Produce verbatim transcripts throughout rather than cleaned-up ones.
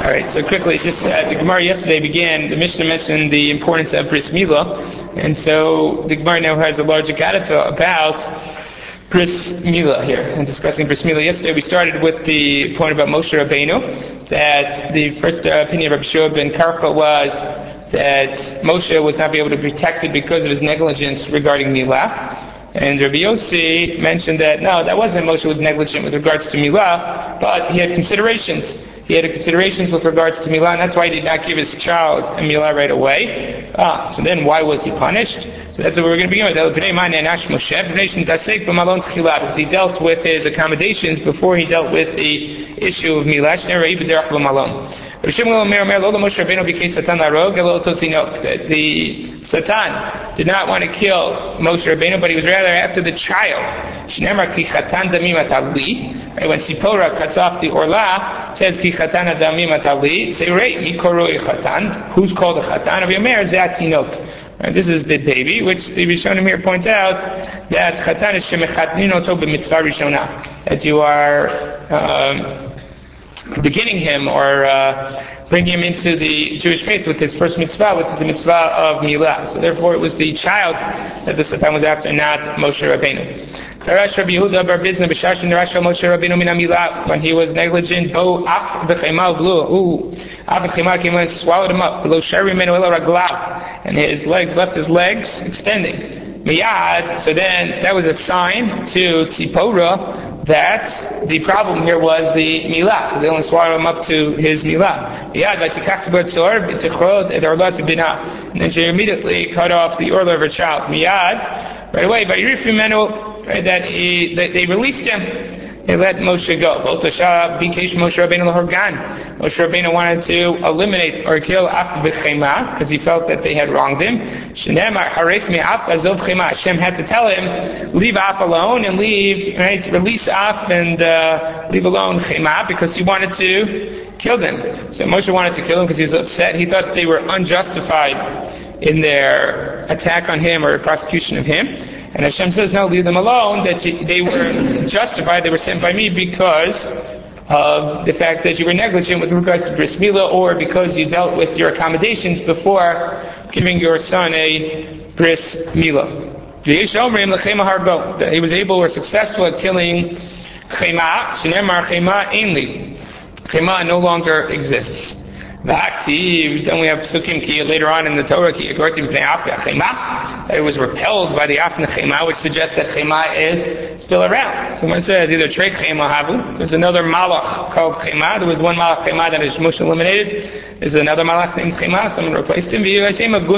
All right, so quickly, just uh, the Gemara yesterday began, the Mishnah mentioned the importance of Bris Milah, and so the Gemara now has a large Agadata about Bris Milah here, and discussing Bris Milah. Yesterday we started with the point about Moshe Rabbeinu, that the first uh, opinion of Rabbi Shua ben Karka was that Moshe was not be able to be protected because of his negligence regarding Milah. And Rabbi Yossi mentioned that no, that wasn't Moshe was negligent with regards to Milah, but he had considerations. He had considerations with regards to Milah, and that's why he did not give his child a Milah right away. Ah, so then why was he punished? So that's what we're going to begin with. Because he dealt with his accommodations before he dealt with the issue of Milah. The Satan did not want to kill Moshe Rabbeinu, but he was rather after the child. When Sipora cuts off the orla, it says ki chatan adamim atali. Say right, mi koroi chatan. Who's called a chatan? Of Yomer zat tinok. This is the baby, which the Rishonim here point out that chatan is shemechatnin oto b'mitzvah rishona. That you are um, beginning him or uh, bringing him into the Jewish faith with his first mitzvah, which is the mitzvah of Milah. So therefore, it was the child that the Satan was after, not Moshe Rabbeinu. When he was negligent, Bo Af b'chema v'lu, Af b'chema came and swallowed him up. Below shari menu ela raglav, and his legs left his legs extending. Miyad. So then that was a sign to Tzipora that the problem here was the milah. They only swallowed him up to his milah. Miyad v'tikach tzor v'tichrod et orla t'bina. And then she immediately cut off the orla of her child. Miyad, right away. V'yirif mimenu. Right, that, he, that they released him. They let Moshe go. Moshe Rabbeinu wanted to eliminate or kill Af b'chema because he felt that they had wronged him. Hashem had to tell him, leave Af alone and leave, right, release Af and uh, leave alone Chema because he wanted to kill them. So Moshe wanted to kill him because he was upset. He thought they were unjustified in their attack on him or prosecution of him. And Hashem says, no, leave them alone, that you, they were justified, they were sent by me because of the fact that you were negligent with regards to Bris Milah, or because you dealt with your accommodations before giving your son a Bris Milah. That he was able or successful at killing Chema, Shenemar Chema Ainli. Chema no longer exists. Then we have Psukim ki later on in the Torah ki Chema. It was repelled by the Afna Chema, which suggests that Chema is still around. Someone says either Trei Chema Havu. There's another Malach called Chema. There was one Malach Chema that is Moshe eliminated. There's another Malach named Chema. Someone replaced him. Even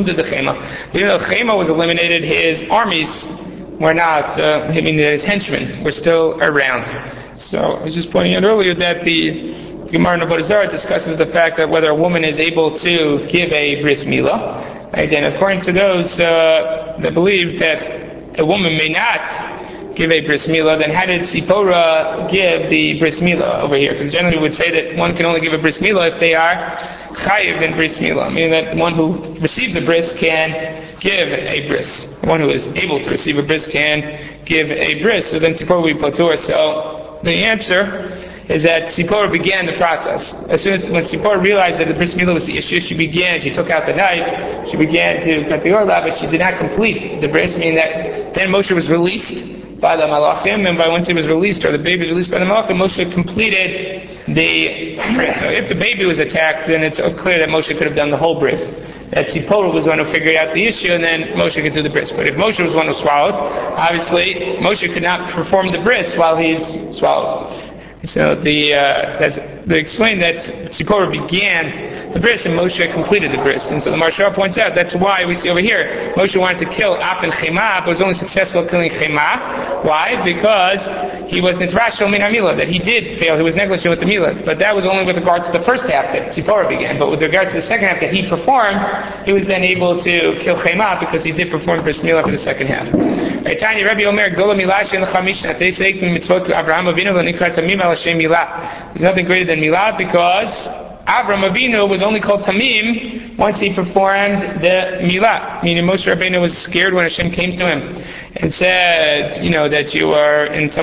though Chema was eliminated, his armies were not. Uh, I mean, his henchmen were still around. So I was just pointing out earlier that the Gemara in Avodah Zarah discusses the fact that whether a woman is able to give a bris milah, right, and according to those uh, that believe that a woman may not give a bris milah, then how did Tzipora give the bris milah over here? Because generally we would say that one can only give a bris milah if they are chayiv in bris milah, meaning that the one who receives a bris can give a bris. The one who is able to receive a bris can give a bris. So then Tzipora will be patur. So the answer is that Tzipora began the process. As soon as when Tzipora realized that the bris milah was the issue, she began, she took out the knife, she began to cut the orla, but she did not complete the bris, meaning that then Moshe was released by the Malachim, and by once he was released, or the baby was released by the Malachim, Moshe completed the bris. So if the baby was attacked, then it's clear that Moshe could have done the whole bris. That Tzipora was the one who figured out the issue, and then Moshe could do the bris. But if Moshe was the one who swallowed, obviously Moshe could not perform the bris while he's swallowed. So the uh, that's, they explain that Tzipora began the bris and Moshe completed the bris. And so the Maharsha points out that's why we see over here Moshe wanted to kill Af and Chema, but was only successful at killing Chema. Why? Because he was nitrashel min hamilah, that he did fail, he was negligent with the milah. But that was only with regard to the first half that Tzipora began. But with regard to the second half that he performed, he was then able to kill Chema because he did perform bris milah for the second half. Tanya Rabbi Omer Gdola Milah Shen L'Chamisha Atei Seik Mitzvot Avraham Avinu V'Nikrat Tamim Al Hashem Milah. There's nothing greater than Milah because Avraham Avinu was only called Tamim once he performed the Milah. Meaning Moshe Rabbeinu was scared when Hashem came to him and said, you know, that you are in some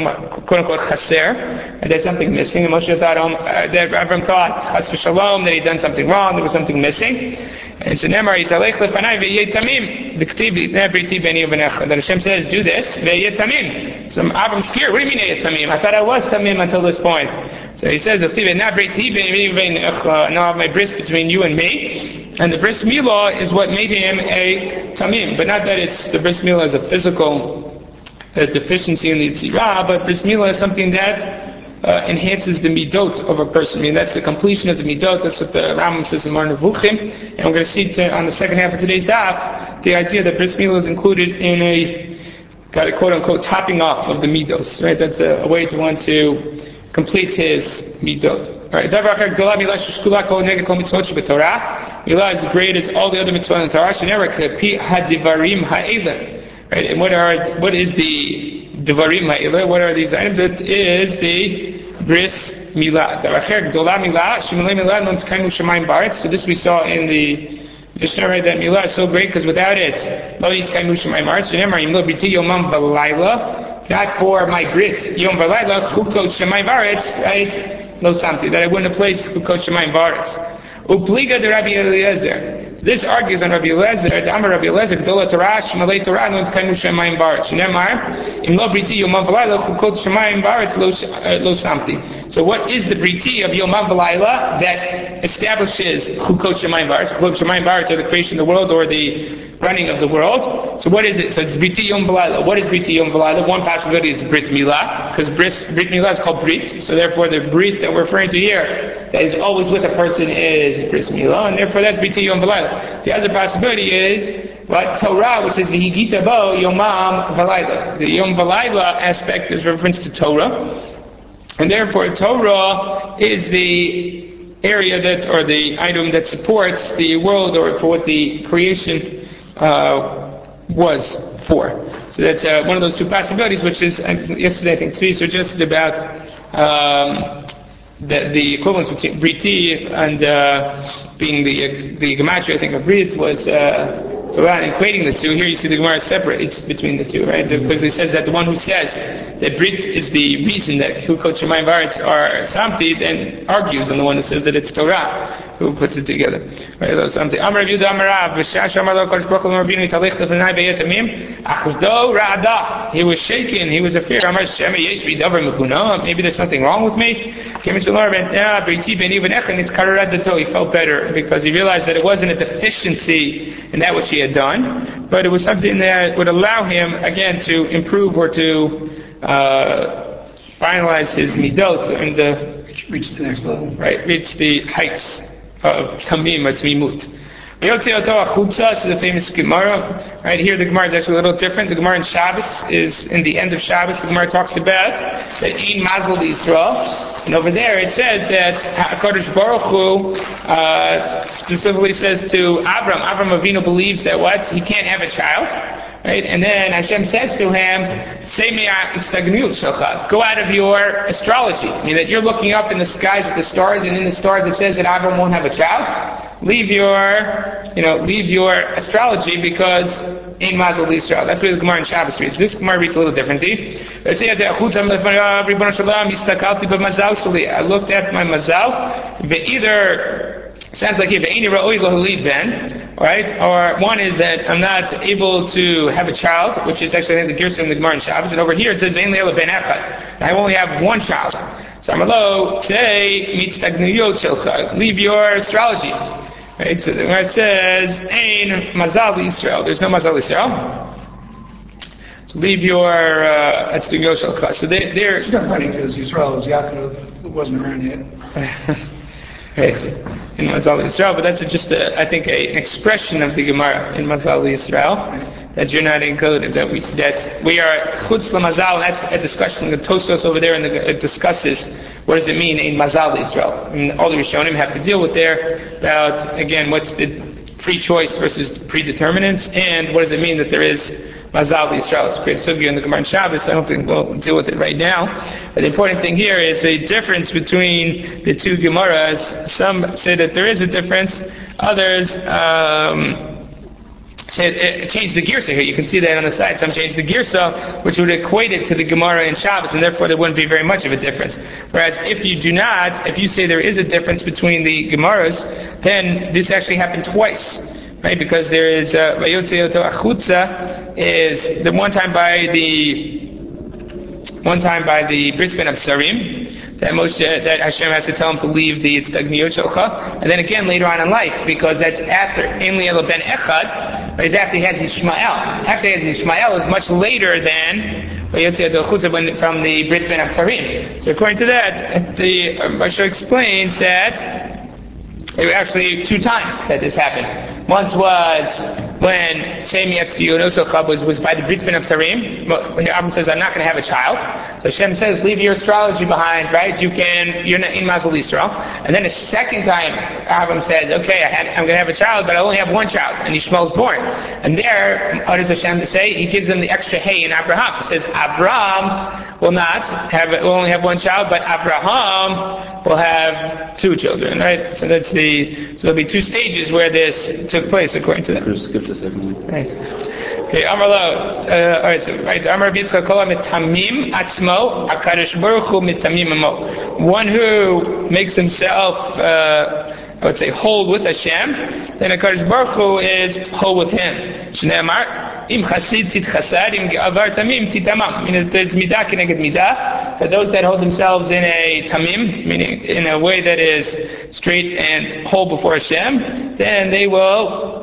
quote unquote chaser, and there's something missing. And Moshe thought, um, uh, that Avram thought, chas v'shalom, that he'd done something wrong, there was something missing. And so Nemar yitalech lefanai ve'yeh tamim, v'ktiv litnei briti b'ni u'v'necha. Then Hashem says, do this, ve'yeh tamim. So Avram's scared. What do you mean ve'yeh tamim? I thought I was tamim until this point. So he says, v'ktiv litnei briti b'ni u'v'necha. Now I have my bris between you and me. And the bris milah is what made him a tamim, but not that it's the bris milah is a physical uh, deficiency in the yitzirah, but bris milah is something that uh, enhances the midot of a person. I mean, that's the completion of the midot. That's what the Rambam says in Moreh Nevuchim. And we're going to see to, on the second half of today's daf the idea that bris milah is included in a got a quote unquote topping off of the midos. Right? That's a, a way to want to complete his midot. Alright, Milah is great as all the other mitzvahs in Torah. Right, and what are what is the Devarim Ha'ila? What are these items? It is the Bris Milah. So this we saw in the Mishnah, right? That Milah is so great because without it, not for my grit, Yom Valayla, Chukot Shemayim Baretz, right? No something that I wouldn't have placed Chukot Shemayim Baretz. Upliga de Rabbi Eliezer. This argues on Rabbi Eliezer. The Amar Rabbi Eliezer, Gdola Torah, Shmalei Torah, no Tkaymu Shemayim Baretz. Nemar, Im Lo Briti Yom Valayla, Chukot Shemayim Baretz, Lo Samti. So what is the Briti of Yom Valayla that establishes Chukot Shemayim Baretz? Chukot Shemayim Baretz are the creation of the world or the running of the world. So what is it? So it's Briti Yom Valayla. What is Briti Yom Valayla? One possibility is Brit Milah, because Brit, Brit Milah is called Brit. So therefore the Brit that we're referring to here, that is always with a person, is Brit Milah, and therefore that's Briti Yom Valayla. The other possibility is what Torah, which is the Higita Bo Yomam Valayla. The Yom Valayla aspect is reference to Torah, and therefore Torah is the area that, or the item that supports the world, or for what the creation uh, was for. So that's uh, one of those two possibilities, which is, uh, yesterday I think Tzvi suggested about um, the, the equivalence between Briti and uh, being the the gematria, I think, of Brit was uh, Torah, and equating the two. Here you see the Gemara separates between the two, right? Because it says that the one who says that Brit is the reason that Chukot Shemayim Baretz are Samti, then argues on the one who says that it's Torah who puts it together. Right? That's something. Amar Rav Yehuda Amar Rav, V'shash Amar Lo Kadosh Baruch Hu Rabbeinu Yitalech Lefanai Be'yeh Tamim, Achazdo Ra'ada. He was shaken. He was afraid. Amar Shema Yesh V'davar Mekuna. Maybe there's something wrong with me. Came to Lord, and yeah, Briti B'ni V'nechan. It's Karat Dato. He felt better because he realized that it wasn't a deficiency in that which he had done, but it was something that would allow him again to improve or to uh, finalize his midot and the reach the next level. Right, reach the heights of tamim or tamimut. So the famous Gemara. Right here, the Gemara is actually a little different. The Gemara in Shabbos is in the end of Shabbos. The Gemara talks about that Ein Mazel Yisrael, and over there it says that Hakadosh Baruch Hu uh, specifically says to Abram. Abram Avinu believes that what he can't have a child, right? And then Hashem says to him, "Say me go out of your astrology." I mean that you're looking up in the skies at the stars, and in the stars it says that Abram won't have a child. Leave your, you know, leave your astrology because Ein Mazel Yisrael. That's what the Gemara in Shabbos reads. This Gemara reads a little differently. I looked at my mazal. Either sounds like here then, right? Or one is that I'm not able to have a child, which is actually I think the Gerson in the Gemara in Shabbos. And over here it says I only have one child. So Amalo, say, leave your astrology. Right? So the Gemara says, Ein Mazal Yisrael. There's no Mazal Yisrael. So leave your, uh, that's the Yoshel. So they, they're... It's not funny because Yisrael was Yaakov, who wasn't around yet. Right. In Mazal Yisrael, but that's just, a, I think, a, an expression of the Gemara in Mazal Yisrael. That you're not included, that we that we are chutz l'mazal. That's a discussion. The Tosfos over there and the, it discusses what does it mean in Mazal Yisrael. And all the Rishonim have to deal with there about again what's the free choice versus predeterminants, and what does it mean that there is Mazal Yisrael. It's great sugya in the Gemara in Shabbos. I don't think we'll deal with it right now. But the important thing here is the difference between the two Gemaras. Some say that there is a difference. Others. Um, it, it changed the girsa here. You can see that on the side. Some changed the girsa, which would equate it to the Gemara in Shabbos, and therefore there wouldn't be very much of a difference. Whereas if you do not, if you say there is a difference between the Gemaras, then this actually happened twice. Right? Because there is, Vayotze Oto Achutza is the one time by the, one time by the Bris Ben Absarim, that Moshe, that Hashem has to tell him to leave the Tzdagniyot Shelcha, and then again later on in life, because that's after Ein Li Elo Ben Echad, but it's after he has Yishmael. After he has Yishmael is much later than Vayotze Oto Achutza from the Bris Ben Absarim. So according to that, the Moshe explains that there were actually two times that this happened. Once was when Shem Yetzdiyonosachab was, was by the Brit Ben Absarim. Abraham says, I'm not going to have a child. So Hashem says, leave your astrology behind, right? You can, you're not in Mazal Yisrael. And then a second time, Abraham says, okay, I had, I'm going to have a child, but I only have one child. And Yishmael's born. And there, what does Hashem say? He gives them the extra hay in Abraham. He says, Abraham will not have, will only have one child, but Abraham will have two children, right? So that's the, so there'll be two stages where this took place according to that. Skip the second one. Right. Okay, Amar Lo, uh, alright, so, right, Amar Yitzchak Kola mitamim atzmo, HaKadosh Baruch Hu mitamim amo. One who makes himself, uh, I would say, whole with Hashem, then HaKadosh Baruch Hu is whole with him. Shneimar, im chasid tzit chasad, im ge'avar tamim titamam. Meaning there's midah keneged midah, that those that hold themselves in a tamim, meaning in a way that is straight and whole before Hashem, then they will,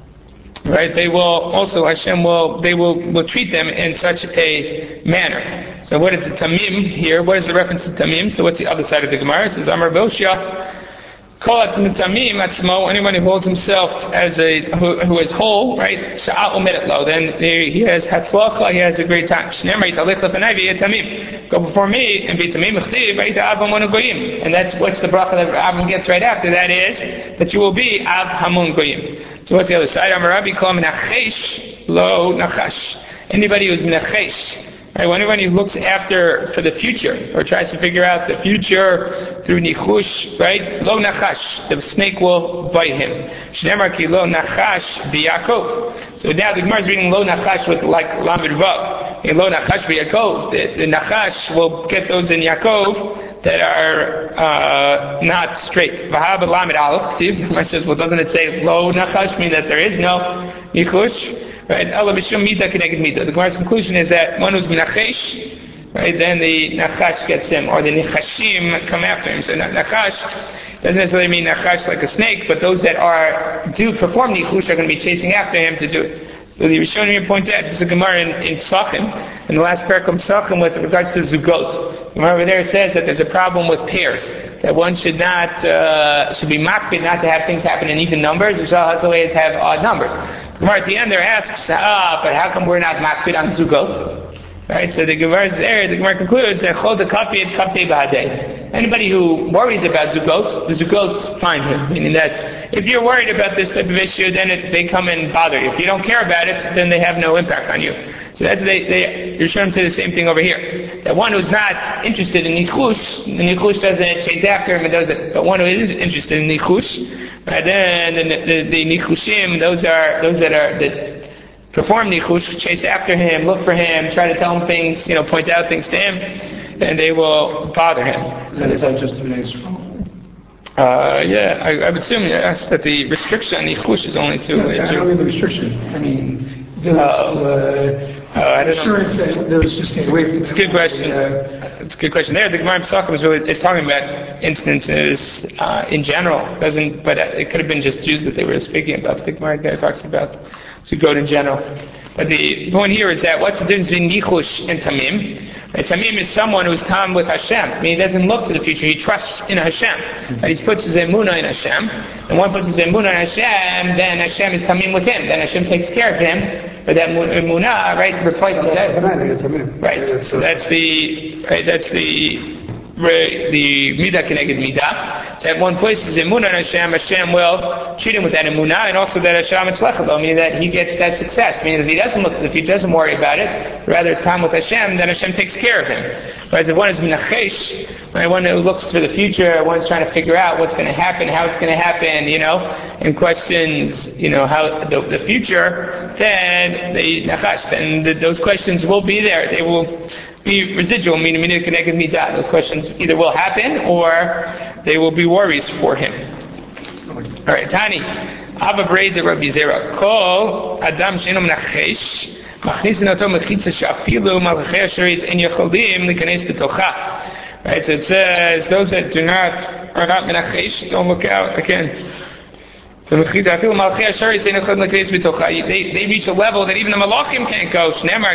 right, they will also, Hashem will, they will, will treat them in such a manner. So what is the tamim here? What is the reference to tamim? So what's the other side of the Gemara? It says, Amar Boshia, Kolat Tamim Atzmo, anyone who holds himself as a, who, who is whole, right? Sha'al Umedet Lo, then he has Hatzlacha, he has a great time. Shneimar Yitalech Lefanai V'yeh Tamim. Go before me and be Tamim Chtiv, V'yeh Av Hamun Goyim. And that's what's the bracha that Avram gets right after, that is, that you will be Av Hamun Goyim. So what's the other side? Amar Rabbi Kol Menachesh Lo Nachash. Anybody who's Menachesh, right, anyone who looks after for the future, or tries to figure out the future through nichush, right? Lo nachash, the snake will bite him. Shneimar ki lo nachash b'Yakov. So now the Gemara is reading lo nachash with like lamed vav. In lo nachash b'Yakov, the, the nachash will get those in Yaakov that are uh, not straight. V'hab lamed aleph. The Gemara says, well, doesn't it say lo nachash mean that there is no nichush? Right, Allah Mishum Mida Keneged Mida. The Gemara's conclusion is that one who's Menachesh, right, then the Nachash gets him, or the Nechashim come after him. So Nachash doesn't necessarily mean Nachash like a snake, but those that are do perform Nichush are going to be chasing after him to do it. So the Rishonim points out, there's a Gemara in, in Psachim, in the last parak of Psachim with regards to Zugot. The Gemara over there says that there's a problem with pairs, that one should not, uh, should be makbid not to have things happen in even numbers, which always have odd numbers. The Gemara at the end there asks, ah, but how come we're not makbid on Zugot? Right, so the Gemara is there, the Gemara concludes that Chol Dekapid Kaptei B'Hadei. Anybody who worries about Zugot, the Zugot find him. Meaning that if you're worried about this type of issue, then it, they come and bother you. If you don't care about it, then they have no impact on you. So that's, they, they, you're sure to say the same thing over here. That one who's not interested in Nichush, the Nichush doesn't chase after him and does it. But one who is interested in Nichush, right, then the, the, the Nichushim, those are, those that are, that perform nichush, chase after him, look for him, try to tell him things, you know, point out things to him, then they will bother him. And is that just an Israel? Uh, yeah, I, I would assume yes, that the restriction on nichush is only to. Yeah, I don't mean the restriction. I mean, the, uh, uh, Oh, I don't insurance that there was just stay away from. It's a good question. Uh, it's a good question. There, the Gemara Pesachim is really it's talking about instances uh, in general. It doesn't, but it could have been just Jews that they were speaking about. But the Gemara there talks about Sukkot in general. But the point here is that what's the difference between Nichush and Tamim? Right, Tamim is someone who's Tam with Hashem. I mean, he doesn't look to the future. He trusts in Hashem. And he puts his emunah in Hashem. And one puts his emunah in Hashem, then Hashem is Tamim with him. Then Hashem takes care of him. But that emunah, right, replaces that. Right. So that's the, right, that's the, the midah keneged midah. So at one place is emunah and Hashem, Hashem will treat him with that emunah, and also that Hashem etzlechelo, meaning that he gets that success. Meaning if he doesn't look to the future, doesn't worry about it, rather it's time with Hashem, then Hashem takes care of him. Whereas if one is menachesh, right? One who looks for the future, one's trying to figure out what's going to happen, how it's going to happen, you know, and questions, you know, how the, the future, then they nachash, then the, those questions will be there. They will be residual, meaning meaning connected midah. Those questions either will happen or they will be worries for him. All right, Tani, Abba Braid the Rabbi Zera. Kol Adam Sheino Menachesh. Right, so it says those that do not are not menachesh don't look out again. They, they reach a level that even the malachim can't go.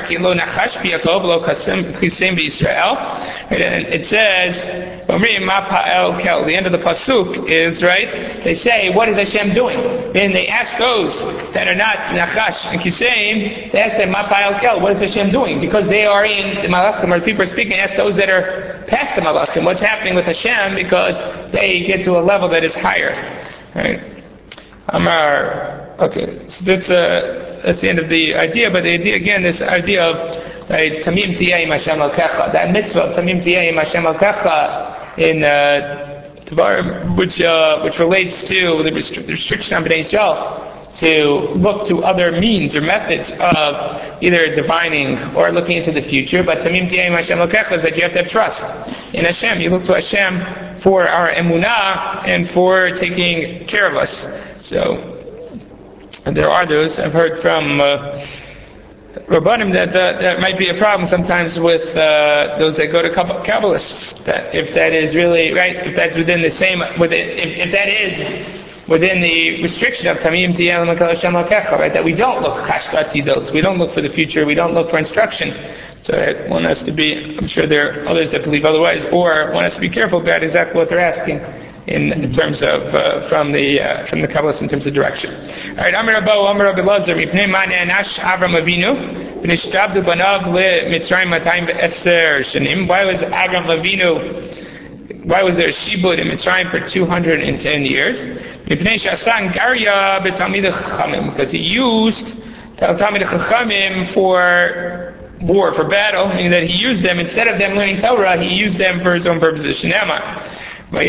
And it says, the end of the pasuk is, right, they say, what is Hashem doing? Then they ask those that are not nachash and kiseim, they ask them, ma pa'el kel, what is Hashem doing? Because they are in the malachim, or people are speaking, ask those that are past the malachim, what's happening with Hashem, because they get to a level that is higher. Right? Amar, okay, so that's, uh, that's the end of the idea, but the idea, again, this idea of, right, Tamim Tiyeh Im Hashem Al-Kecha, that mitzvah of Tamim Tiyeh Im Hashem Al-Kecha in, uh, Devarim, which, uh, which relates to the, restri- the restriction on Bnei Yisrael to look to other means or methods of either divining or looking into the future, but Tamim Tiyeh Im Hashem Al-Kecha is that you have to have trust in Hashem. You look to Hashem for our emunah and for taking care of us. So, and there are those, I've heard from uh, Rabbanim that uh, that might be a problem sometimes with uh, those that go to Kabbalists. That if that is really, right, if that's within the same, within, if, if that is within the restriction of Tamim Tiyeh Hashem Al-Kecha, right, that we don't look Chashkat, we don't look for the future, we don't look for instruction. So one has to be, I'm sure there are others that believe otherwise, or one has to be careful about exactly what they're asking. In, in terms of uh, from the uh, from the Kabbalists in terms of direction. All right, Amar Rabba, Amar Rabbi Lazar, Mipnei Ma'ane Anash Avram Avinu, V'nishtabdu banav leMitzrayim Matayim V'Eser Shanim. Why was Avram Avinu? Why was there a shibud in Mitzrayim for two hundred ten years? Mipnei Shasan Garya b'Talmidei Chachamim, because he used Talmidei Chachamim for war, for battle, meaning that he used them instead of them learning Torah, he used them for his own purposes. Shnema. And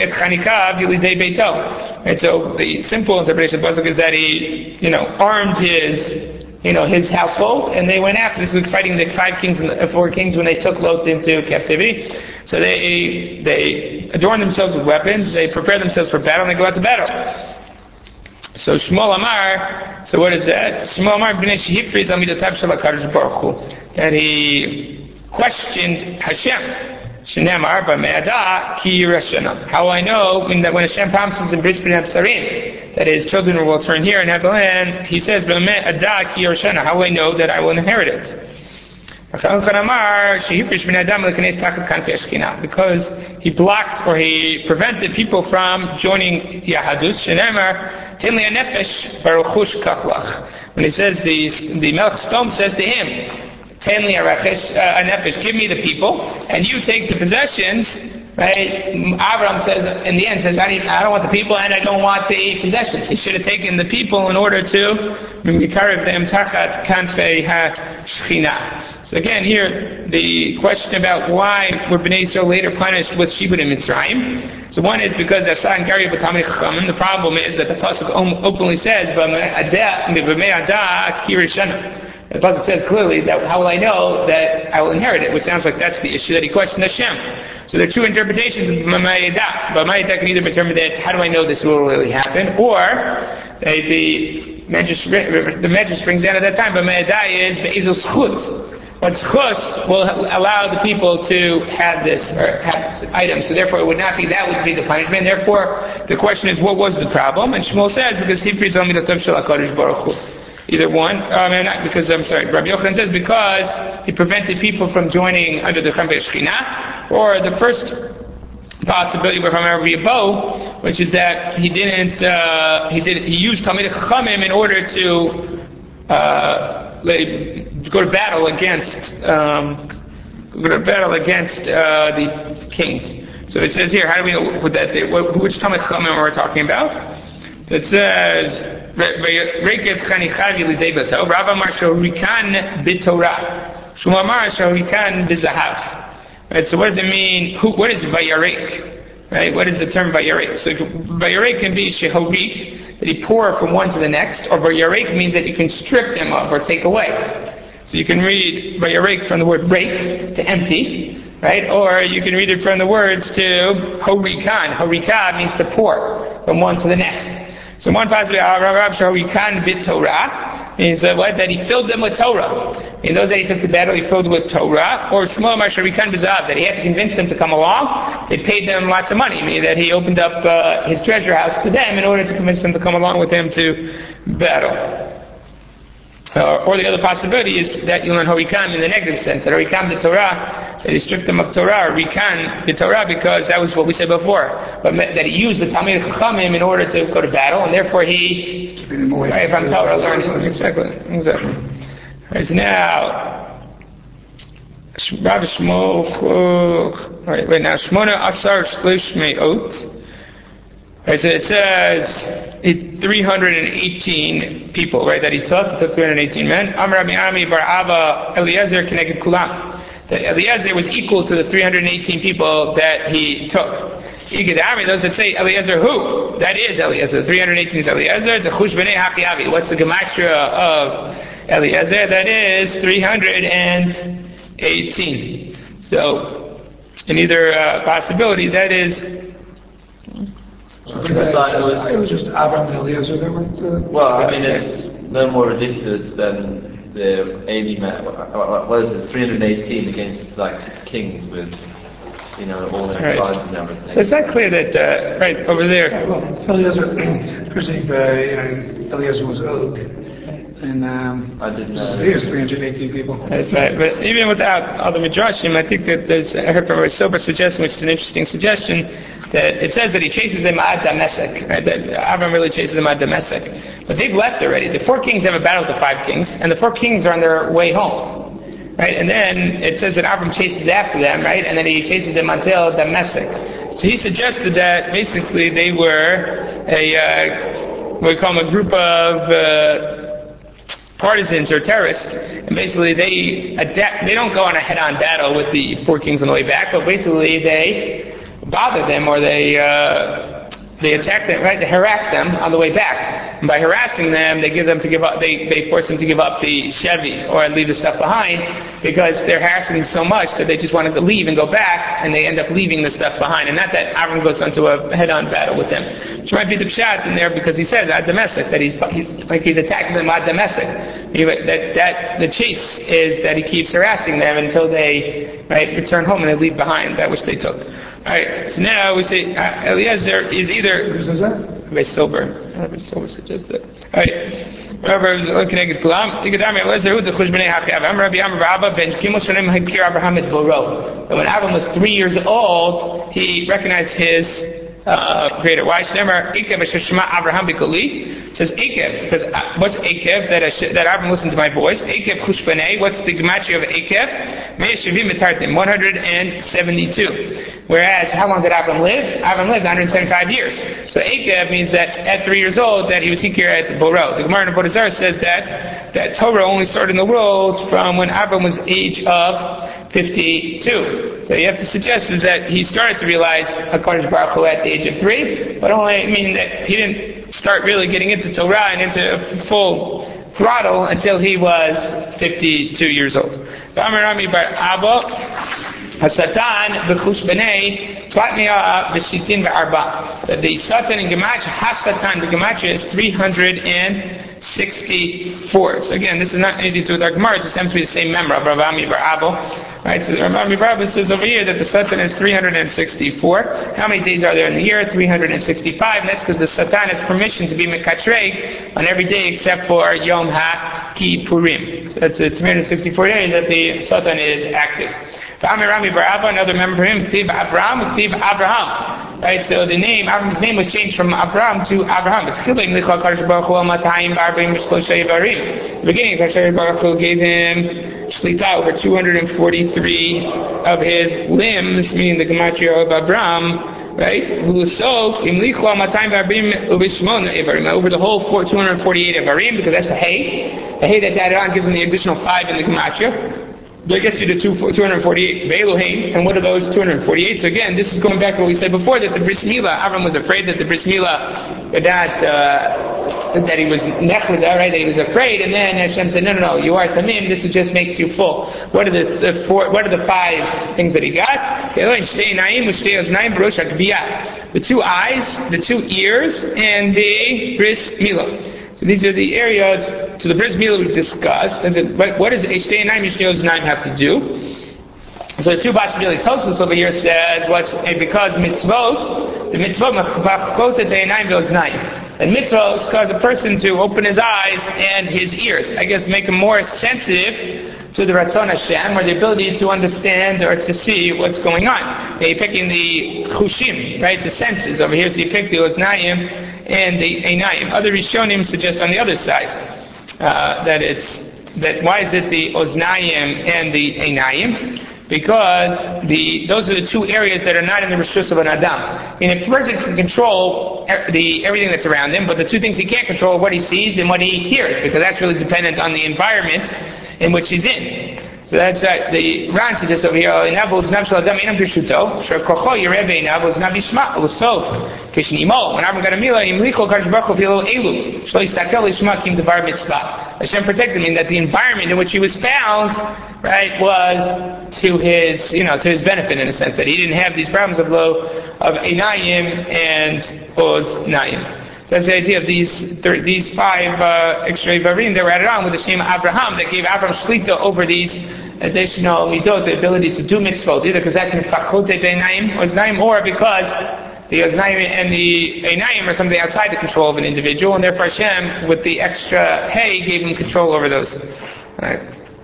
so the simple interpretation of the pasuk is that he, you know, armed his, you know, his household, and they went after. This was fighting the five kings and the four kings when they took Lot into captivity. So they they adorn themselves with weapons, they prepare themselves for battle, and they go out to battle. So Shmuel Amar, so what is that? Shmuel Amar b'nei shehifriz al midotav shel HaKadosh Baruch Hu, that he questioned Hashem. Shenamar b'me'ada ki yirashana. How I know when that when Hashem promises in Bris B'nai B'sarim that his children will turn here and have the land, he says b'me'ada ki yirashana. How will I know that I will inherit it? Because he blocked or he prevented people from joining Yahadus. Shenamar tinli anefesh baruchush kachlach. When he says the the Melech Sdom says to him, Tenli arachesh anefesh, give me the people, and you take the possessions. Right? Abraham says in the end says, I don't, I don't want the people, and I don't want the possessions. He should have taken the people in order to mikarif them tachat kanfei ha-shchina. So again, here the question about why were Bnei Yisrael later punished with shibud in Mitzrayim. So one is because Asan Gari b'Talmidei Chachamim. The problem is that the pasuk openly says b'me'ada kirishana. The pasuk says clearly that how will I know that I will inherit it, which sounds like that's the issue that he questioned Hashem. So there are two interpretations of B'mayada. B'mayada can either be determined that how do I know this will really happen, or uh, the Medrash the Medrash brings down at that time B'mayada is Be'ezul Schut. But Schus will allow the people to have this or have this item, so therefore it would not be that would be the punishment. Therefore, the question is, what was the problem? And Shmuel says because Hifriz al midotav shel HaKadosh Baruch Hu. Either one, um, and not because I'm sorry. Rabbi Yochanan says because he prevented people from joining under the Chamvei Shechina, or the first possibility from Rabbi Yabo, which is that he didn't, uh, he did, he used Talmidei Chachamim in order to uh, go to battle against, um, go to battle against uh, the kings. So it says here, how do we know what that? Which Talmidei Chachamim are we talking about? It says. Rav Amar Shorikan b'Torah. Shmuel Amar Shorikan b'Zahav. Right, so what does it mean? Who, what is Vayarek? Right, what is the term Vayarek? So Vayarek can be Shehorik, that he pour from one to the next, or Vayarek means that you can strip them of or take away. So you can read Vayarek from the word break, to empty, right? Or you can read it from the words to Horikan. Horika means to pour from one to the next. So one possibly, Rav Horikan bit Torah, means uh, what? That he filled them with Torah. In those days he took the battle, he filled with Torah. Or Shmuel Mar Horikan b'zahav, that he had to convince them to come along, so he paid them lots of money, meaning that he opened up uh, his treasure house to them in order to convince them to come along with him to battle. Uh, or the other possibility is that you learn Horikan in the negative sense, that Horikan the Torah, that he stripped them of Torah, or Rikan the Torah, because that was what we said before, but that he used the Talmid Chachamim in order to go to battle, and therefore he, right, from Torah learned exactly. exactly. Right, so now, Rabbi Shmuel, right, wait, now, Shmona Asar Shlish Me'ot. Right, so it says it, three hundred eighteen people, right, that he took. He took three hundred eighteen men. Amar Rabbi Ami bar Abba Eliezer Keneged Kulam. That Eliezer was equal to the three hundred eighteen people that he took. Ami, those that say Eliezer who? That is Eliezer. three hundred eighteen is Eliezer. The Chush B'nei Haki Avi. What's the gematria of Eliezer? That is three hundred eighteen. So, in either uh, possibility, that is. So it was, it was just Abraham and Eliezer that went. Uh, well, I mean, it's no more ridiculous than the eighty men. What is it? three hundred eighteen against like six kings with, you know, all their right. tribes and everything. So it's not clear that uh, right over there. Yeah, well, Eliezer, perceived, uh, you know, Eliezer was Og, and um, I didn't know. Here's three hundred eighteen people. That's right. But even without all the midrashim, I think that there's. I heard from a sober suggestion, which is an interesting suggestion. That it says that he chases them ad Damascus, right? That Avram really chases them ad Damascus. But they've left already. The four kings have a battle with the five kings, and the four kings are on their way home, right? And then it says that Avram chases after them, right? And then he chases them until Damascus. So he suggested that basically they were a, uh, what we call them a group of uh, partisans or terrorists, and basically they adapt. They don't go on a head-on battle with the four kings on the way back, but basically they bother them, or they uh, they attack them, right? They harass them on the way back. And by harassing them, they give them to give up. They they force them to give up the Chevy or leave the stuff behind, because they're harassing them so much that they just wanted to leave and go back, and they end up leaving the stuff behind. And not that Avram goes into a head-on battle with them, which might be the pshat in there, because he says ad domestic, that he's he's like he's attacking them ad domestic. That that the chase is that he keeps harassing them until they right return home and they leave behind that which they took. Alright, so now we say uh, Eliezer is either. Who says that? By Silver. Rabbi Silver suggests that. Alright. Rabbi looking at Kulam. Tikadami Eliezer who the Chush B'nei Hakav. Am Rabbi Amar Abba ben Kimel Shanim Hakir Abraham et Boro. But when Abraham was three years old, he recognized his uh, creator. Why? Shneimar Ikev Shema Abraham B'Kali. It says Akev, because uh, what's Akev? That I sh- that Avram listened to my voice. Akev Chush B'nei. What's the gematria of Akev? Mei Shavim Etartim, one hundred seventy-two. Whereas, how long did Avram live? Avram lived one hundred seventy-five years. So Akev means that at three years old, that he was Hikir at Boro. The Gemara in Avodah Zarah says that that Torah only started in the world from when Avram was age of fifty-two. So you have to suggest is that he started to realize HaKadosh Baruch Hu at the age of three, but only mean that he didn't start really getting into Torah and into full throttle until he was fifty-two years old. Rami bar Abba Hasatan b'chush b'nei tlatmiya b'shitin v'arba. The Satan in Gematria, half Satan the Gematria is three hundred sixty-four. So again, this is not anything to do with our Gemara. It just happens to be the same member of Rav Ami bar Abba. Right, so Rav Ami bar Abba says over here that the Satan is three hundred sixty-four. How many days are there in the year? three hundred sixty-five. And that's because the Satan has permission to be mekatreg on every day except for Yom HaKippurim. So that's the three hundred sixty-four days that the Satan is active. Rami bar Abba, another member for him, Ktiv Abraham, Ktiv Abraham. Right, so the name, Abraham's name was changed from Abraham to Abraham. It's still like Lichwa Kadosh Baruch Hu Matayim Barbim Shlosha Yivarim. The beginning, Kadosh Baruch Hu gave him Shlita over two hundred forty-three of his limbs, meaning the gematria of Abraham. Right, V'lusof Im Lichwa Matayim Barbim Uvishmona Yivarim. Over the whole four, two hundred forty-eight Yivarim, because that's the hay. The hay that's added on gives him the additional five in the gematria. that gets you to two hundred forty-eight. Ve'elohim, and what are those two hundred forty-eight? So again, this is going back to what we said before, that the bris milah, Avram was afraid that the bris milah, that, uh, that he was neck with that, right? That he was afraid, and then Hashem said, no, no, no, you are tamim, this just makes you full. What are the, the four, what are the five things that he got? The two eyes, the two ears, and the bris milah. So these are the areas, to the bris milah we've discussed, and the, but what does Eshtei Einayim, Eshtei Oznaim have to do? So the two Bashvili Tosos over here says, what's, because mitzvot, the mitzvot, machkot et einayim ve'oznaim. And mitzvot cause a person to open his eyes and his ears. I guess make him more sensitive to the Ratzon Hashem, or the ability to understand or to see what's going on. Now you're picking the chushim, right, the senses over here, so you pick the oznayim and the einayim. Other Rishonim suggest on the other side, uh, that it's, that why is it the oznayim and the einayim? Because the those are the two areas that are not in the rishus of an adam. I mean, a person can control the everything that's around him, but the two things he can't control are what he sees and what he hears, because that's really dependent on the environment in which he's in. So that's uh, the Ran suggests over here. When Avram got a milah, imlicho kadosh baruch hu v'lo elu shlo yistakel lishma kim devar mitzvah. Hashem protected him, that the environment in which he was found, right, was to his, you know, to his benefit, in a sense that he didn't have these problems of lo of einayim and oznayim. So that's the idea of these these five uh, extra ivarim that were added on with the Shem Abraham, that gave Abraham shlita over these additional midot, the ability to do mitzvot, either because that's mifakot et einayim or oznayim, or because the oznayim and the einayim are something outside the control of an individual, and therefore Hashem, with the extra hey, gave him control over those. All right.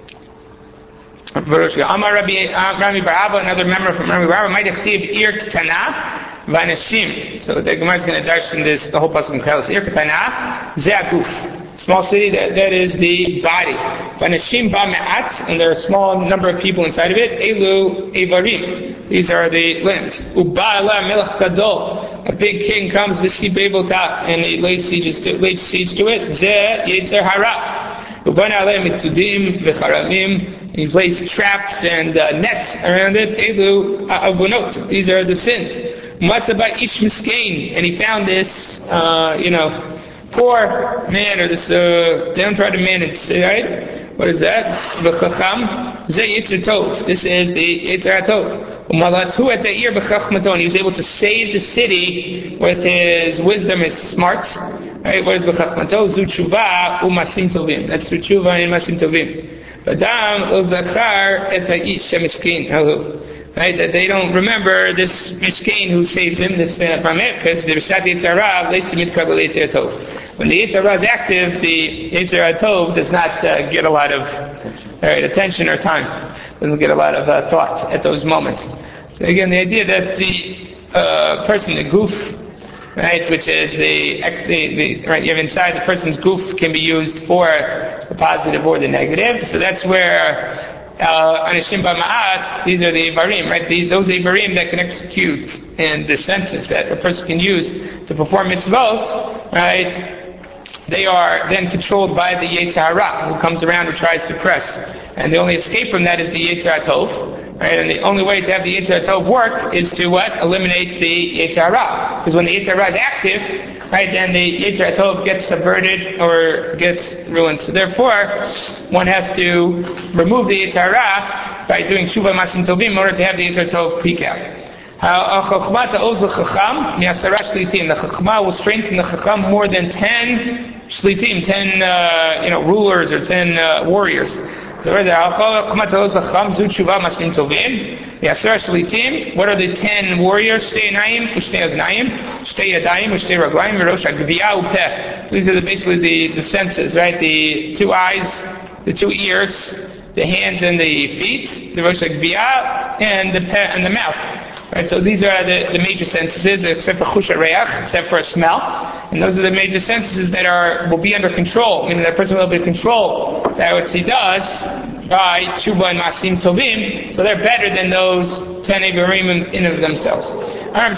Amar Rabbi Rami Bar Abba, another member from Rami Bar Abba, might chtiv ir ktana v'anashim. So the Gemara is going to dash in this, the whole pasuk in Kelos. Ir ktana ze aguf. Small city, that, that is the body. V'anashim ba me'at, and there are a small number of people inside of it. Elu evarim. These are the limbs. Uba'ala melech gadol. A big king comes with Shibebota, and he lays siege to, lays siege to it. Ze yetzer hara. Ubana alei mitzudim v'charamim. He placed traps and uh, nets around it. Elu avonot. These are the sins. Matzah ish miskein, and he found this, uh, you know, poor man, or this uh, downtrodden man. It's right. What is that? V'chacham ze yitzer tov. This is the yitzer tov. Umalatu et ha'ir b'chachmaton. He was able to save the city with his wisdom, his smarts. Right? What is b'chachmaton? Zu tshuva u'masim tovim. That's through tshuva and masim tovim. Adam lo zakar et ha'ish hamiskin hahu. Right, that they don't remember this mishkin who saves him, this uh, from it, because the Rishat Yitzhara lays to mitkabel Yitzhar Tov. When the Yitzhara is active, the Yitzhar Tov does not uh, get a lot of right, attention or time. Doesn't get a lot of uh, thought at those moments. So again, the idea that the uh, person, the goof, right, which is the, the, the right, you have inside the person's goof, can be used for the positive or the negative. So that's where Uh, Anashim Ba'ma'at, these are the Ivarim, right? The, those Ivarim that can execute, and the senses that a person can use to perform mitzvot, right? They are then controlled by the Yetzer Hara, who comes around and tries to press. And the only escape from that is the Yetzer Tov, right? And the only way to have the Yetzer Tov work is to what? Eliminate the Yetzer Hara. Because when the Yetzer Hara is active, right, then the Yetzer Tov gets subverted or gets ruined. So therefore, one has to remove the Yetzer Hara by doing Tshuva Masim Tovim in order to have the Yetzer Tov peek out. The Chachma will strengthen the Chacham more than ten shlitim, ten uh, you know rulers or ten uh, warriors. So what are the ten warriors? Shtei Einayim, Ushtei Oznayim, Shtei Yadayim, Ushtei Raglayim, V'rosh HaGviyah Upeh. So these are the, basically the, the senses, right? The two eyes, the two ears, the hands and the feet, the Rosh HaGviyah, and the peh, and the mouth. Right, so these are the, the major senses, except for chush reach, except for a smell, and those are the major senses that are will be under control. Meaning that person will be able to control that which he does by tshuva and masim tovim. So they're better than those ten ivarim in of themselves. That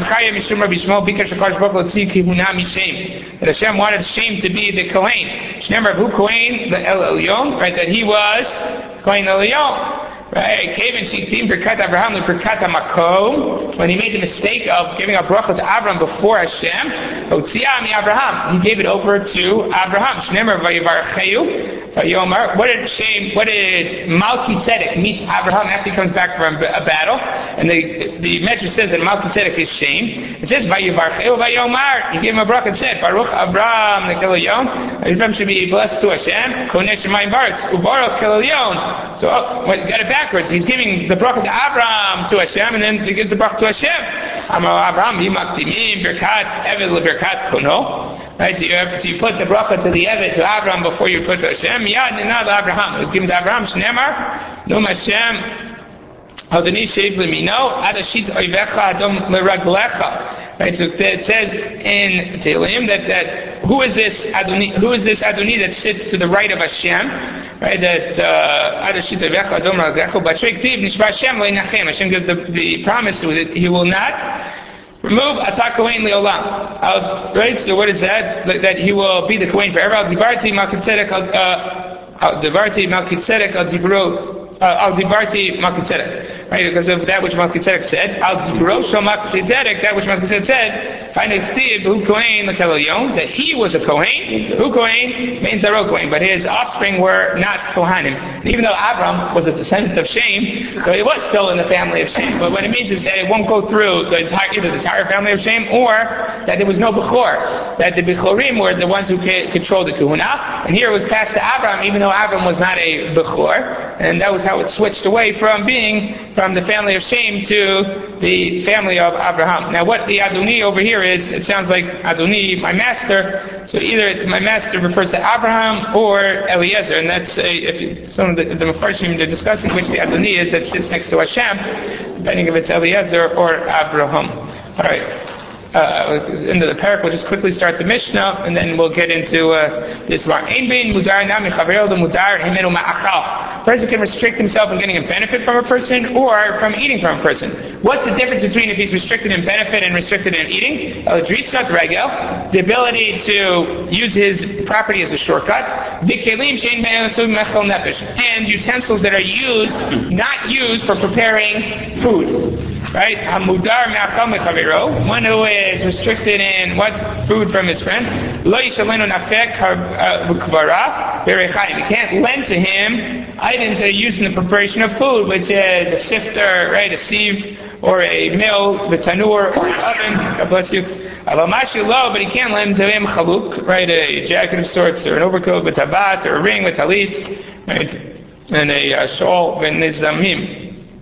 Hashem wanted Shem to be the Kohen. Remember who Kohen, the El Elyon, right? That he was Kohen Elyon. Right? Kevin Shitim Birkat Abraham Birkat Makom. When he made the mistake of giving a bracha to Abraham before Hashem, Hotzia mi Abraham. He gave it over to Abraham. Shnemer vayivarcheu vayomar. What did Shem? What did Malki Tzedek meet Abraham after he comes back from a battle? And the the Medrash says that Malki Tzedek is Shem. It says vayivarcheu vayomar. He gave him a bracha and said, Baruch Abraham Nekelayom. Abraham should be blessed to Hashem. Koneh Shemayim Baritz Ubaruch Kelayom. So oh, well, got it backwards. He's giving the bracha to Abraham to Hashem, and then he gives the bracha to Hashem. Amar Abraham Yimaktimim Birkat Eved LeBirkat Kono. Right? Do you, have, do you put the bracha to the Eved to Abraham before you put to Hashem? Yad Ninad Abraham. It was given to Abraham. Shneimar Nom Hashem Hadoni Sheiv Lemino Adashit Oivecha Adom Leraglecha. Right, so it says in Tehillim that, that who is this Adoni? Who is this Adoni that sits to the right of Hashem? Right, that Adashit Oivecha Adom Leraglecha. But Shektiv Nishva Hashem Leinachem. Hashem gives the, the promise that He will not remove Atak Kohen Leolam. Right, so what is that? That He will be the Kohen forever. Al Dibarti Malkitzedek Al Dibarti Malkitzedek Al Dibro. Al Dibarti Malkitzedek, right? Because of that which Malkitzedek said. Al Dibro Shal Malkitzedek, that which Malkitzedek said. Finally, Hu Kohen L'Kelayom, that he was a Kohen. Hu Kohen means Zaro Kohen, but his offspring were not Kohanim. And even though Abram was a descendant of Shem, so he was still in the family of Shem. But what it means is that it won't go through the entire, either the entire family of Shem, or that there was no Bechor, that the Bechorim were the ones who controlled the Kahuna. And here it was passed to Abram, even though Abram was not a Bechor, and that was how it switched away from being from the family of Shem to the family of Abraham. Now, what the Adoni over here is, it sounds like Adoni, my master. So either my master refers to Abraham or Eliezer, and that's a, if you, some of the, the Mefarshim they're discussing which the Adoni is that sits next to Hashem, depending if it's Eliezer or Abraham. All right. Uh, into the parak, we'll just quickly start the Mishnah, and then we'll get into uh, this one. A person can restrict himself from getting a benefit from a person or from eating from a person. What's the difference between if he's restricted in benefit and restricted in eating? The ability to use his property as a shortcut. And utensils that are used, not used for preparing food. Right? Hamudar me'akal mechavero, one who is restricted in what food from his friend. Lo yishalenu nafek v'kvara berechaim. You can't lend to him items that are used in the preparation of food, which is a sifter, right, a sieve, or a mill, the tanur, or an oven. God bless you. But he can't lend to him chaluk, right, a jacket of sorts, or an overcoat with tabat, or a ring with talit, right, and a uh, shawl with nizamim,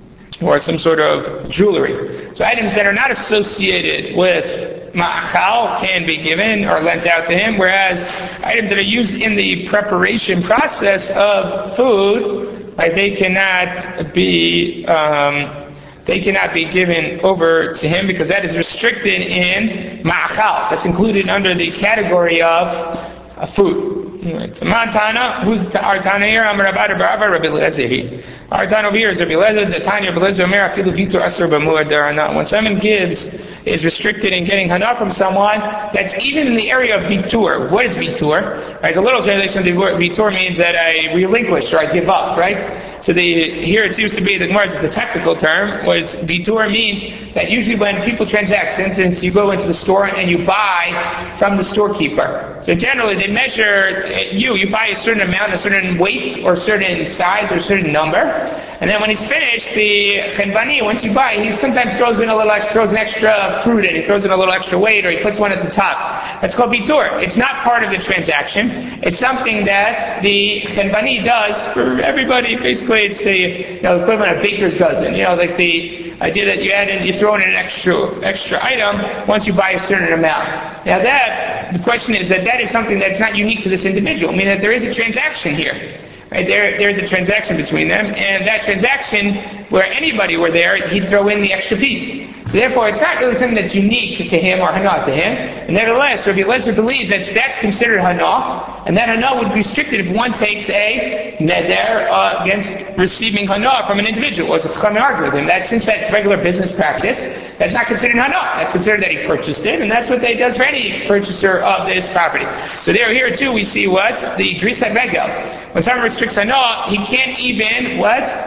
or some sort of jewelry. So items that are not associated with ma'achal can be given or lent out to him, whereas items that are used in the preparation process of food, like they cannot be um, they cannot be given over to him because that is restricted in ma'achal. That's included under the category of uh, food. Right. So Tana, who's our Tana here? I'm Rabbi Barava, Rabbi Lezer. Our Tana over here is Rabbi Lezer. The Tanya Rabbi Lezer Omer Afilu Vitur Asur B'Muad Darana. When someone gives, is restricted in getting hana from someone, that's even in the area of Vitur. What is Vitur? Right. The little translation of Vitur means that I relinquish or I give up. Right. So the here it seems to be the Gemara, the technical term was Vitur means that usually when people transact, for instance, you go into the store and you buy from the storekeeper. So generally they measure you, you buy a certain amount, a certain weight, or a certain size, or a certain number, and then when he's finished, the Chenbani, once you buy, he sometimes throws in a little, throws an extra fruit in, he throws in a little extra weight, or he puts one at the top. That's called Vitur. It's not part of the transaction. It's something that the Chenbani does for everybody. Basically, it's the you know, equivalent of baker's dozen. You know, like the idea that you add in, you throw in an extra extra item once you buy a certain amount. Now that, the question is that that is something that's not unique to this individual. I mean that there is a transaction here. Right? There, there's a transaction between them, and that transaction, where anybody were there, he'd throw in the extra piece. So therefore, it's not really something that's unique to him or hana to him. And nevertheless, Rabbi Lezer believes that that's considered hana, and that hana would be restricted if one takes a neder uh, against receiving hana from an individual, or come and argue with him. That since that's regular business practice, that's not considered hana. That's considered that he purchased it, and that's what they does for any purchaser of this property. So there, here too, we see what the drisat regel. When someone restricts hana, he can't even what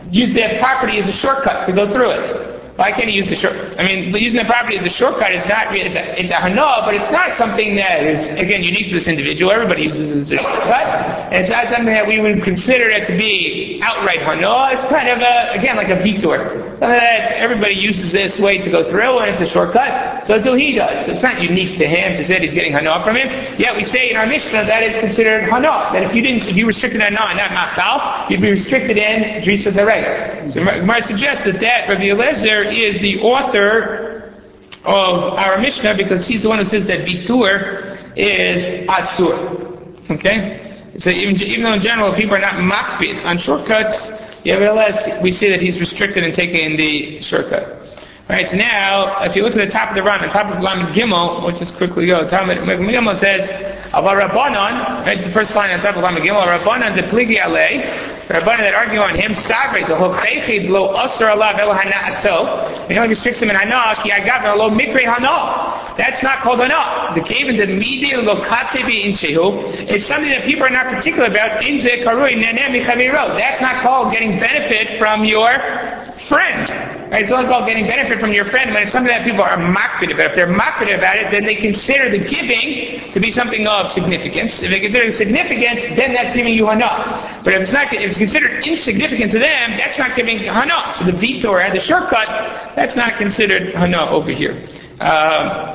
use their property as a shortcut to go through it. Why can't he use the short? I mean, using the property as a shortcut is not, it's a, it's a hana, but it's not something that is, again, unique to this individual. Everybody uses it as a shortcut. And it's not something that we would consider it to be outright hana. It's kind of a, again, like a detour. Something that everybody uses this way to go through, and it's a shortcut. So too he does. So it's not unique to him to say that he's getting hana from him. Yet we say in our Mishnah that is considered hana. That if you didn't, if you restricted hana, not machal, you'd be restricted in drisa derega. So Gemara suggests that that Rabbi Eliezer is the author of our Mishnah because he's the one who says that bitur is asur. Okay? So even, even though in general people are not makbid on shortcuts, nevertheless we see that he's restricted in taking the shortcut. Alright, so now, if you look at the top of the Ran, the top of Lamed Gimel, we'll just quickly go. Top of Lamed Gimel says, Aval Rabbanon, right, the first line on top of Lamed Gimel, Rabbanon de pligi alei, Rabbanon that argue on him, Savri, the hochechid lo asr alav el hana'ato, he only restricts him in hana, ki agav lo mikre hana. That's not called hana. The cave in the media lo katebi in shehu, it's something that people are not particular about, in ze karui nenem michaviro. That's not called getting benefit from your friend. Right, it's only called getting benefit from your friend when it's something that people are makbid about. If they're makbid about it, then they consider the giving to be something of significance. If they consider it significance, then that's giving you hana. But if it's not, if it's considered insignificant to them, that's not giving hana. So the vitor and the shortcut, that's not considered hana over here. Um,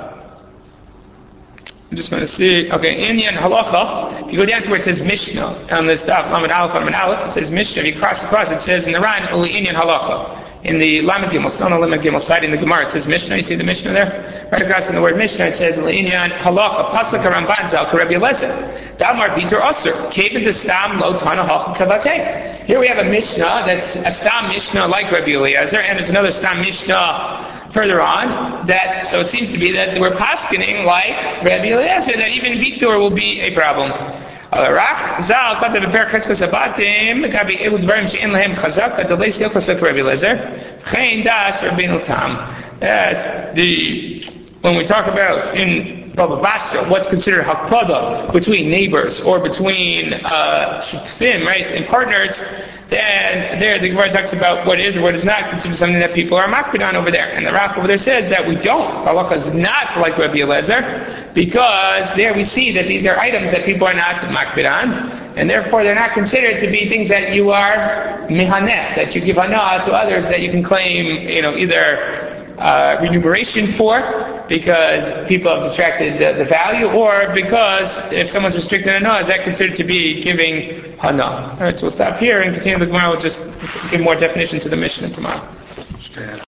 I'm just going to see, okay, Inyan Halacha, if you go down to where it says Mishnah, on this daf, Lamed Aleph, Lamed Aleph, it says Mishnah, if you cross across, it says in the Ran, Uli Inyan Halacha. In the Lamed Gimel, Stone Lamed Gimel side in the Gemara, it says Mishnah, you see the Mishnah there? Right across in the word Mishnah, it says, Inyan Halacha, Pasuk Ramban Zal, Karabi Eliezer, Damar Bitur Asur, Kevin the Stam Lo Tana Halcha Kavateh. Here we have a Mishnah that's a Stam Mishnah like Rabbi Eliezer, and there's another Stam Mishnah further on, that, so it seems to be that we're paskening like Rabbi Eliezer, that even Vitor will be a problem. Rak Zal Kata Beper Cheskas Abatim Gabi Elu Dvarim She'en Lahem Chazak Atalei Sil Kosek Rabbi Eliezer Chein Das Rabbeinu Tam. That's the, when we talk about in Baba Basra, what's considered hakpada between neighbors or between uh, shutfim, right, and partners, then there the Gemara talks about what is or what is not considered something that people are makbid on over there. And the Raf over there says that we don't. Halacha is not like Rabbi Eliezer, because there we see that these are items that people are not makbid on, and therefore they're not considered to be things that you are mehaneh, that you give hana to others that you can claim, you know, either Uh, remuneration for, because people have detracted the, the value, or because if someone's restricted hana, is that considered to be giving hana? Alright, so we'll stop here and continue the Gemara. We'll just give more definition to the Mishnah tomorrow.